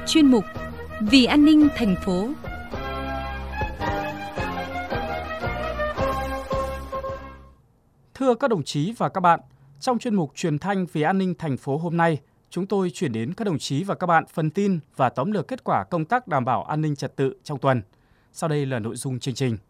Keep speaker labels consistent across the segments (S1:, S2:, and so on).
S1: chuyên mục Vì an ninh thành phố.
S2: Thưa các đồng chí và các bạn, trong chuyên mục Truyền thanh Vì an ninh thành phố hôm nay, chúng tôi chuyển đến các đồng chí và các bạn phần tin và tóm lược kết quả công tác đảm bảo an ninh trật tự trong tuần. Sau đây là nội dung chương trình.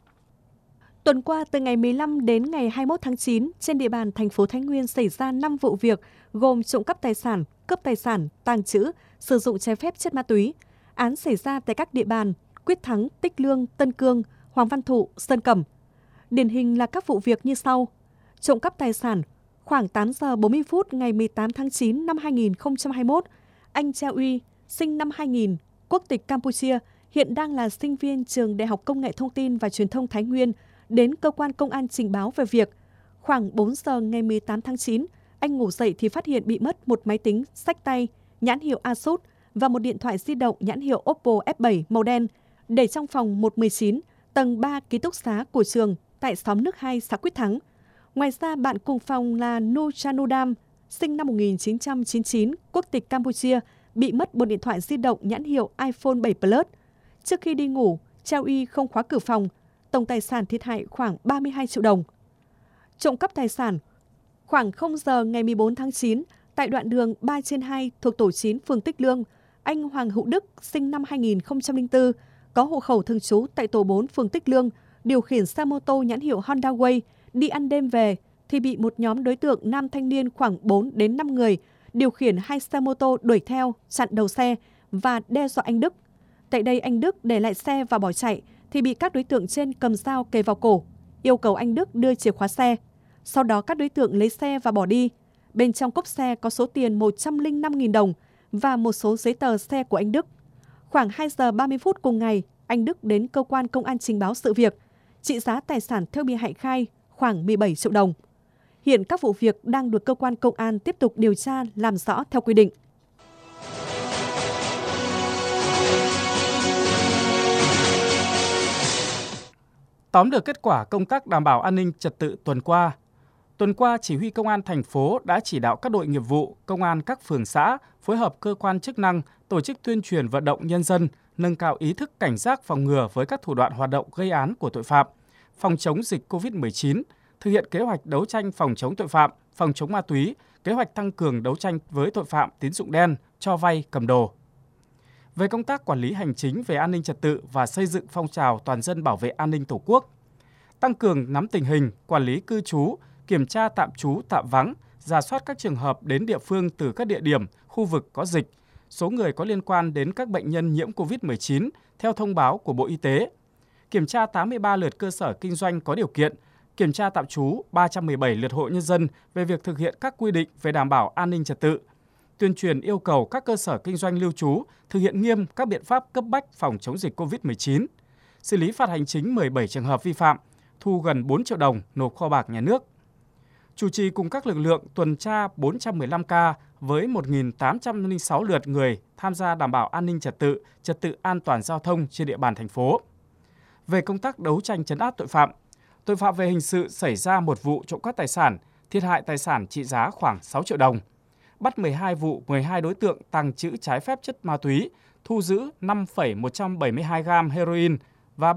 S3: Tuần qua, từ ngày 15 đến ngày 21 tháng 9, trên địa bàn thành phố Thái Nguyên xảy ra 5 vụ việc gồm trộm cắp tài sản, cướp tài sản, tàng trữ, sử dụng trái phép chất ma túy. Án xảy ra tại các địa bàn Quyết Thắng, Tích Lương, Tân Cương, Hoàng Văn Thụ, Sơn Cẩm. Điển hình là các vụ việc như sau. Trộm cắp tài sản, khoảng 8 giờ 40 phút ngày 18 tháng 9 năm 2021, anh Treo Uy, sinh năm 2000, quốc tịch Campuchia, hiện đang là sinh viên trường Đại học Công nghệ Thông tin và Truyền thông Thái Nguyên, đến cơ quan công an trình báo về việc khoảng 4 giờ ngày 18 tháng 9, anh ngủ dậy thì phát hiện bị mất một máy tính xách tay nhãn hiệu Asus và một điện thoại di động nhãn hiệu Oppo F7 màu đen để trong phòng 119, tầng 3 ký túc xá của trường tại xóm Nước 2, xã Quyết Thắng. Ngoài ra, bạn cùng phòng là Nu Chanudam, sinh năm 1999, quốc tịch Campuchia, bị mất một điện thoại di động nhãn hiệu iPhone 7 Plus. Trước khi đi ngủ, Treo Uy không khóa cửa phòng. Tổng tài sản thiệt hại khoảng 32 triệu đồng. Trộm cắp tài sản, khoảng 0 giờ ngày 14 tháng 9, tại đoạn đường 3/2 thuộc tổ 9 phường Tích Lương, anh Hoàng Hữu Đức, sinh năm 2004, có hộ khẩu thường trú tại tổ 4 phường Tích Lương, điều khiển xe mô tô nhãn hiệu Honda Way đi ăn đêm về thì bị một nhóm đối tượng nam thanh niên khoảng 4 đến 5 người điều khiển 2 xe mô tô đuổi theo, chặn đầu xe và đe dọa anh Đức. Tại đây anh Đức để lại xe và bỏ chạy thì bị các đối tượng trên cầm dao kề vào cổ, yêu cầu anh Đức đưa chìa khóa xe. Sau đó các đối tượng lấy xe và bỏ đi. Bên trong cốp xe có số tiền 105.000 đồng và một số giấy tờ xe của anh Đức. Khoảng 2 giờ 30 phút cùng ngày, anh Đức đến cơ quan công an trình báo sự việc. Trị giá tài sản theo bị hại khai khoảng 17 triệu đồng. Hiện các vụ việc đang được cơ quan công an tiếp tục điều tra làm rõ theo quy định.
S2: Tóm được kết quả công tác đảm bảo an ninh trật tự tuần qua. Tuần qua, Chỉ huy Công an thành phố đã chỉ đạo các đội nghiệp vụ, công an các phường xã phối hợp cơ quan chức năng tổ chức tuyên truyền vận động nhân dân nâng cao ý thức cảnh giác phòng ngừa với các thủ đoạn hoạt động gây án của tội phạm, phòng chống dịch COVID-19, thực hiện kế hoạch đấu tranh phòng chống tội phạm, phòng chống ma túy, kế hoạch tăng cường đấu tranh với tội phạm tín dụng đen, cho vay, cầm đồ. Về công tác quản lý hành chính về an ninh trật tự và xây dựng phong trào toàn dân bảo vệ an ninh Tổ quốc, tăng cường nắm tình hình, quản lý cư trú, kiểm tra tạm trú, tạm vắng, rà soát các trường hợp đến địa phương từ các địa điểm, khu vực có dịch, số người có liên quan đến các bệnh nhân nhiễm COVID-19 theo thông báo của Bộ Y tế, kiểm tra 83 lượt cơ sở kinh doanh có điều kiện, kiểm tra tạm trú 317 lượt hộ nhân dân về việc thực hiện các quy định về đảm bảo an ninh trật tự, tuyên truyền yêu cầu các cơ sở kinh doanh lưu trú thực hiện nghiêm các biện pháp cấp bách phòng chống dịch COVID-19, xử lý phạt hành chính 17 trường hợp vi phạm, thu gần 4 triệu đồng nộp kho bạc nhà nước. Chủ trì cùng các lực lượng tuần tra 415 ca với 1.806 lượt người tham gia đảm bảo an ninh trật tự an toàn giao thông trên địa bàn thành phố. Về công tác đấu tranh trấn áp tội phạm về hình sự xảy ra một vụ trộm cắp tài sản, thiệt hại tài sản trị giá khoảng 6 triệu đồng. Bắt 12 vụ, 12 đối tượng tàng trữ trái phép chất ma túy, thu giữ 5,172 gam heroin và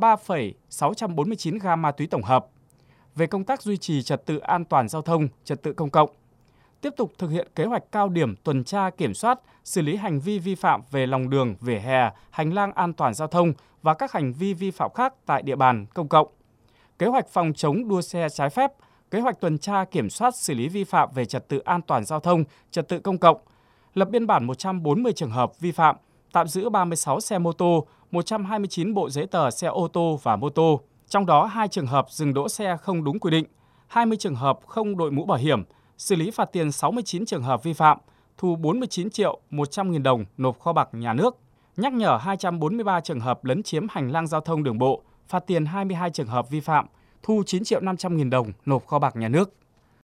S2: 3,649 gam ma túy tổng hợp. Về công tác duy trì trật tự an toàn giao thông, trật tự công cộng, tiếp tục thực hiện kế hoạch cao điểm tuần tra kiểm soát, xử lý hành vi vi phạm về lòng đường, vỉa hè, hành lang an toàn giao thông và các hành vi vi phạm khác tại địa bàn công cộng. Kế hoạch phòng chống đua xe trái phép, kế hoạch tuần tra kiểm soát xử lý vi phạm về trật tự an toàn giao thông, trật tự công cộng, lập biên bản 140 trường hợp vi phạm, tạm giữ 36 xe mô tô, 129 bộ giấy tờ xe ô tô và mô tô, trong đó 2 trường hợp dừng đỗ xe không đúng quy định, 20 trường hợp không đội mũ bảo hiểm, xử lý phạt tiền 69 trường hợp vi phạm, thu 49 triệu 100 nghìn đồng nộp kho bạc nhà nước, nhắc nhở 243 trường hợp lấn chiếm hành lang giao thông đường bộ, phạt tiền 22 trường hợp vi phạm, thu 9 triệu 500 nghìn đồng nộp kho bạc nhà nước.